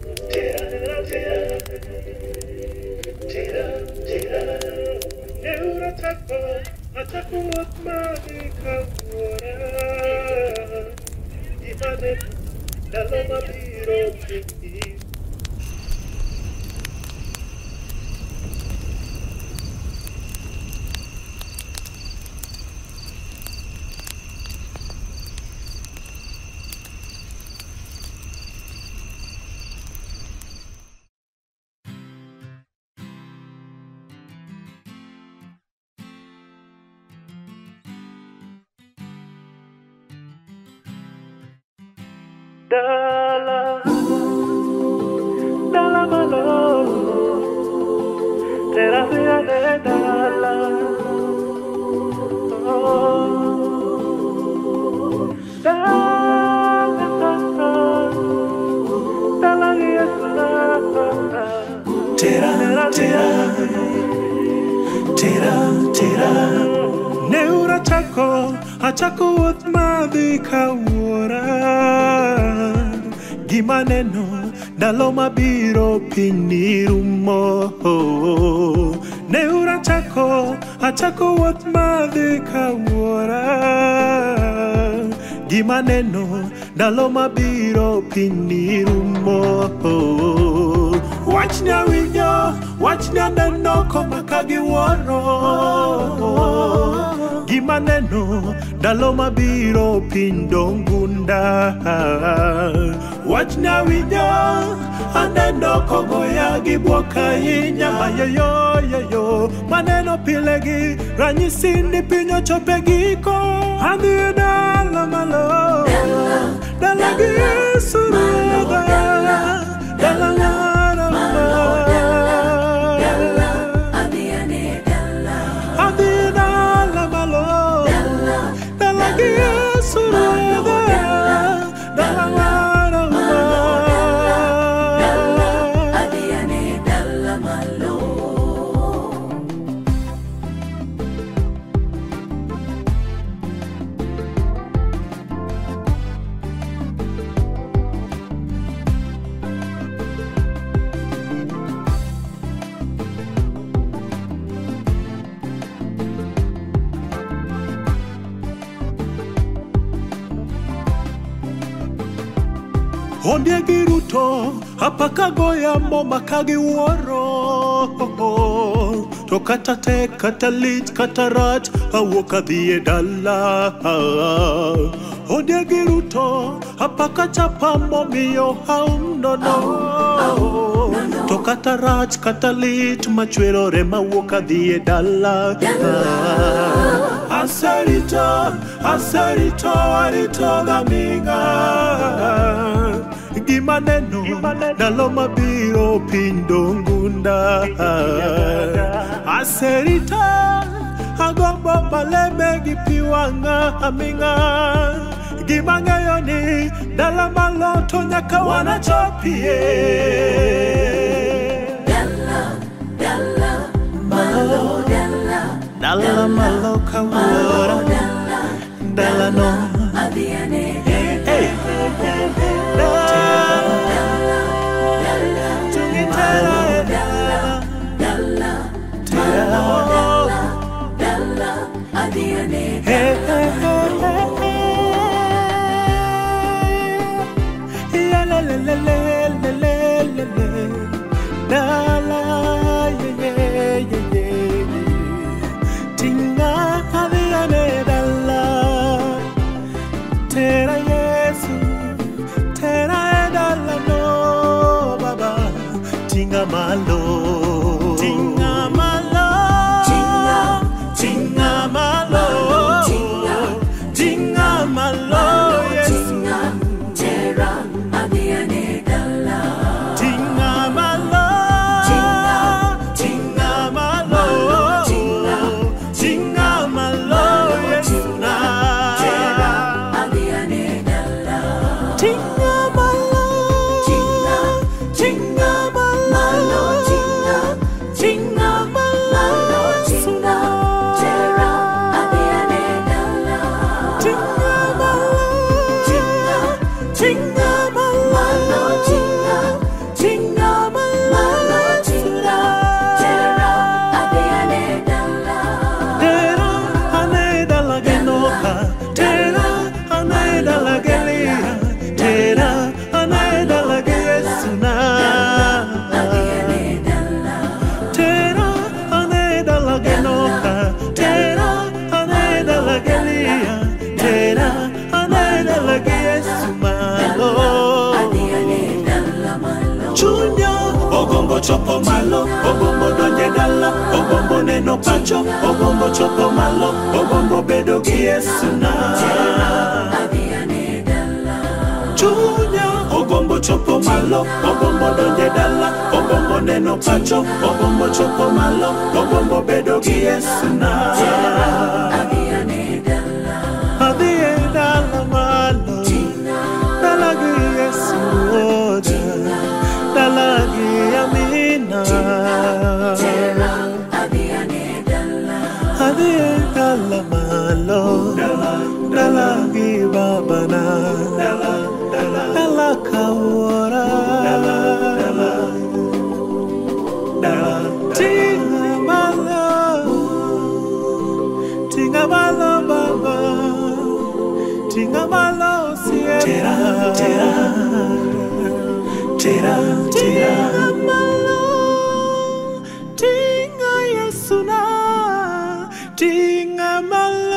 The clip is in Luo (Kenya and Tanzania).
Dala, dala malo, tera via de dala. Oh, dala, dala via dala. Tera, tera, tera, tera. Neura chako, achako utmadhi kawura. Gimaneno dalo mabiro piny rumo. Neura achako wuoth madhi kawuora. Gimaneno dalo mabiro piny rumo. Wach nyawinjo, wach nyaneno koma kagiwuoro. Gimaneno dalo mabiro piny dongunda. Wach nyawinjo, aneno kogoya gi buok ahinya. Ayoyo, maneno pile gi ranyisi ni piny ochope giko. Adhi e dala malo, dala gi Yesu ruodha, dala ng'ara adhi e dala malo, dala gi Yesu ruodha, dala ng'ara. Onde giruto apaka goya moma kagiwuoro. To kata tek kata lit kata rach awuok adhi e dala. Onde giruto apaka chapa momiyo aum nono. To kata rach kata lit machwerore mawuok adhi e dala. Arito gaminga. Gimaneno dalo mabiro piny dongunda. Aserita agombo maleme gi pi wang'a aminga. Gimang'eyo ni dala malo to nyaka wanachopie. Dala malo kawuora. Dala no adhiane. chopo malo, ogombo donje dala, ogombo neno pacho, ogombo chopo malo, ogombo bedo gi Yesu na. Chunya ogombo chopo malo, ogombo donje dala, ogombo neno pacho, ogombo chopo malo, ogombo bedo gi Yesu na. Adhiye dala malo, dala gi Yesu oja, dala gi Amina. Adhiye dala malo, dala gi babana, dala kawora, tinga malo baba, tinga malo siera, tinga malo, tinga Yesu na, tinga malo.